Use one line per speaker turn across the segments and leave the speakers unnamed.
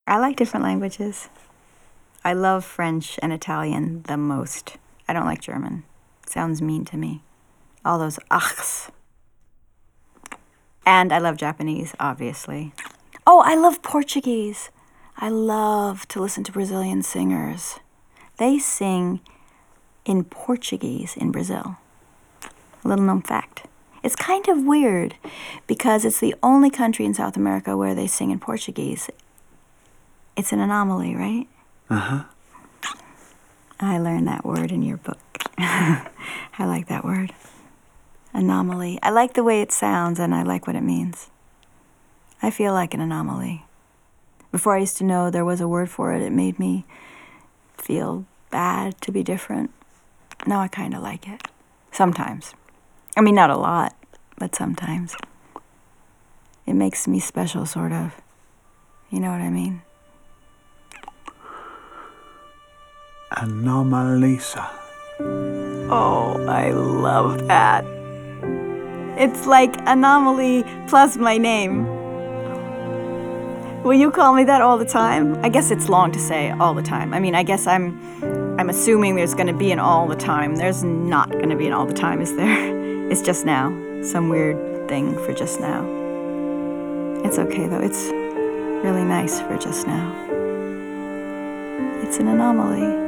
I like different languages. I love French and Italian the most. I don't like German. It sounds mean to me. All those achs. And I love Japanese, obviously. Oh, I love Portuguese. I love to listen to Brazilian singers. They sing in Portuguese in Brazil. A little known fact. It's kind of weird because it's the only country in South America where they sing in Portuguese. It's an anomaly, right?
Uh-huh.
I learned that word in your book. I like that word. Anomaly. I like the way it sounds and I like what it means. I feel like an anomaly. Before I used to know there was a word for it, it made me feel bad to be different. Now I kind of like it. Sometimes. I mean, not a lot, but sometimes. It makes me special, sort of. You know what I mean?
Anomalisa.
Oh, I love that. It's like anomaly plus my name. Will you call me that all the time? I guess it's long to say all the time. I mean, I guess I'm assuming there's going to be an all the time. There's not going to be an all the time, is there? It's just now. Some weird thing for just now. It's okay, though. It's really nice for just now. It's an anomaly.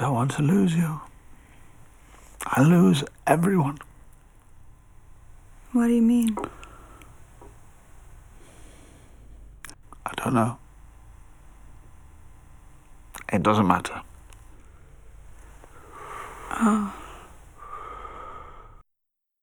don't want to lose you. I lose everyone.
What do you mean?
I don't know. It doesn't matter.
Oh.